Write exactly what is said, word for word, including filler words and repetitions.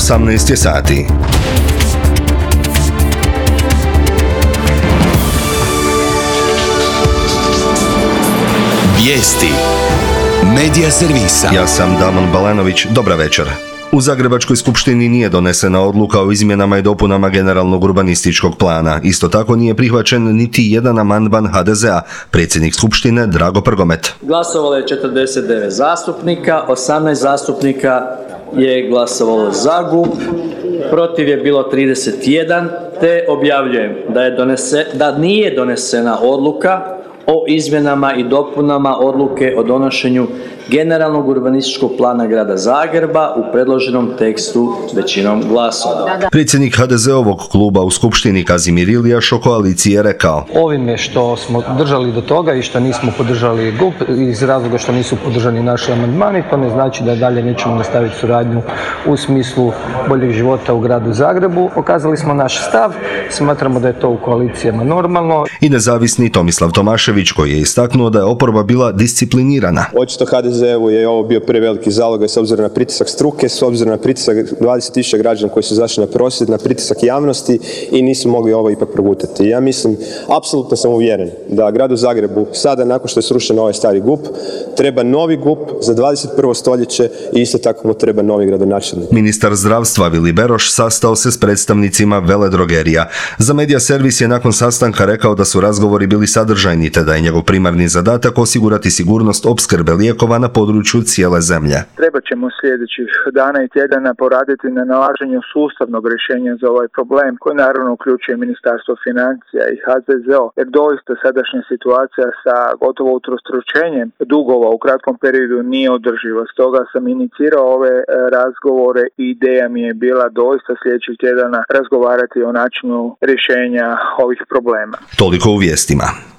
osamnaest je sati. Vijesti Medija servisa. Ja sam Damon Balanović, dobra večer. U Zagrebačkoj skupštini nije donesena odluka o izmjenama i dopunama generalnog urbanističkog plana. Isto tako nije prihvaćen niti jedan amandman ha de zea. Predsjednik skupštine Drago Prgomet. Glasovalo je četrdeset devet zastupnika, osamnaest zastupnika je glasovalo za GUP, protiv je bilo trideset jedan, te objavljujem da, je donese, da nije donesena odluka o izmjenama i dopunama odluke o donošenju generalnog urbanističkog plana grada Zagreba u predloženom tekstu većinom glasova. Predsjednik ha de zeovog kluba u skupštini Kazimir Iljaš o koaliciji je rekao: Ovime što smo držali do toga i što nismo podržali GUP iz razloga što nisu podržani naši amandmani, to ne znači da dalje nećemo nastaviti suradnju u smislu boljeg života u gradu Zagrebu. Pokazali smo naš stav, smatramo da je to u koalicijama normalno. I nezavisni Tomislav Tomašević koji je istaknuo da je oporba bila disciplinirana. Očito ha de zeovu je ovo bio preveliki zalogaj s obzirom na pritisak struke, s obzirom na pritisak dvadeset tisuća građana koji su izašli na prosvjed, na pritisak javnosti i nisu mogli ovo ipak progutati. Ja mislim, apsolutno sam uvjeren da gradu Zagrebu sada nakon što je srušen ovaj stari GUP treba novi GUP za dvadeset prvo stoljeće i isto tako mu treba novi gradonačelnik. Ministar zdravstva Vili Beroš sastao se s predstavnicima veledrogerija. Za Medija servis je nakon sastanka rekao da su razgovori bili sadržajni te da je njegov primarni zadatak osigurati sigurnost opskrbe lijekova na području cijele zemlje. Treba ćemo sljedećih dana i tjedana poraditi na nalaženju sustavnog rješenja za ovaj problem, koji naravno uključuje Ministarstvo financija i ha de zeo, jer doista sadašnja situacija sa gotovo utrostručenjem dugova u kratkom periodu nije održiva. Stoga sam inicirao ove razgovore i ideja mi je bila doista sljedećih tjedana razgovarati o načinu rješenja ovih problema. Toliko u vijestima.